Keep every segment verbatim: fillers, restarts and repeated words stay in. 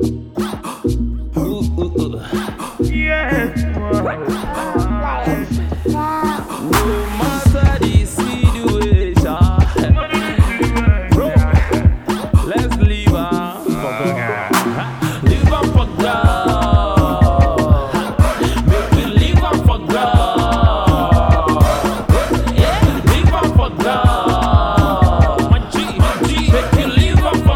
Ooh, ooh, ooh. Yes. No matter the situation, bro, let's leave her for God. Leave her for God. Make me leave her for God. Yeah, leave her for God. My G, my G, make me leave her for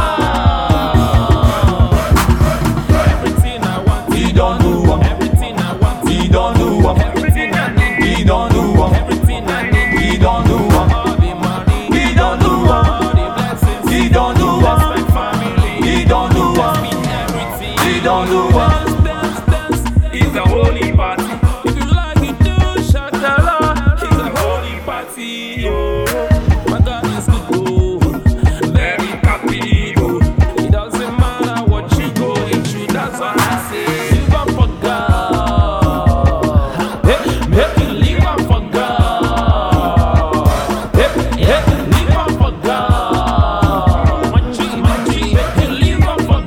God. Everything I want, He don't do. everything I want, He don't do. everything I need, He don't do. everything I need. He don't do. All the money, He don't do. all the blessings, He don't do. bless my family, He don't do. bless me everything. He don't do. Dance, dance, dance, it's a holy party. If you like it, do shakara. It's a holy party, oh. My God is good, oh. Very happy, oh. It doesn't matter what you go into, that's what I say. Live up for God. Hey, make you live up for God. Hey, hey, live up for God. My G, my G, make you live up for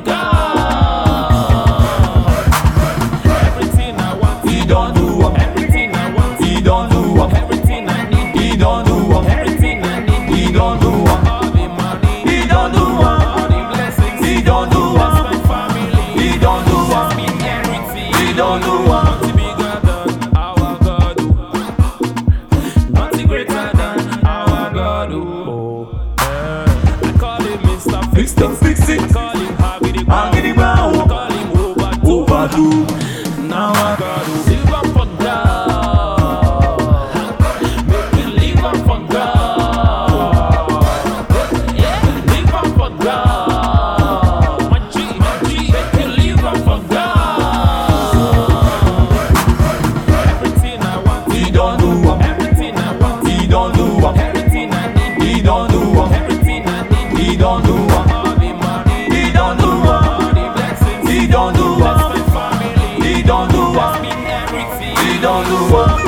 God. Everything I want, He don't do. everything I want, He don't do. everything I need, He don't do. everything I need. He don't do. All the money, He don't do. all the blessings, He don't do. bless my family, He don't do. bless me everything. He don't do. Nothing bigger than our God, oh. Nothing greater than our God, oh. Yeah. I call him Mister Fix Mister Fix I It. call him Harvey Harvey the Brown. Brown. I call him Overdo. Overdo. Now I got to live up for God. Make me live up for God. Yeah, live up for God. My G, my G, make me live up for God. Everything I want, He don't do. everything I want, He don't do. everything I need, He don't do. everything I need. He don't do. All the money, He don't do. all the blessings, He don't do. bless my family, He don't do. bless me everything. He don't do.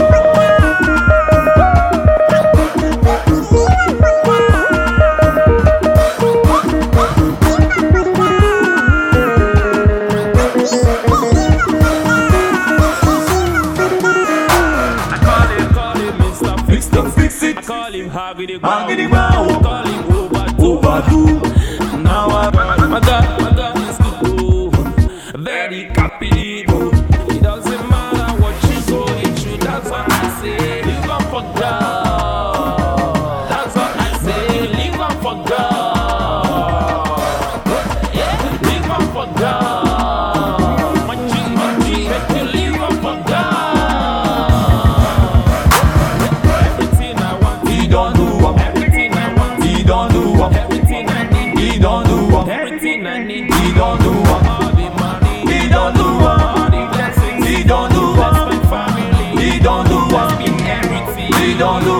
I call him, call him Mister Fix Mister Fix It. I call him Harvey the Harvey the Brown. Brown. I call him Overdo. Overdo. Now I my God, my God is good, oh. Very happy, oh. It doesn't matter what you go into, that's what I say. Live up for God. That's what I say. Live up for God. Yeah, live up for God. My G, my G, make you live up for God. Everything I want, He don't do. everything I want, He don't do. everything I need. He don't do. Everything I need, He don't do. all the money, He don't do. all the blessings, He don't do. bless my family, He don't do. bless me everything. He don't do.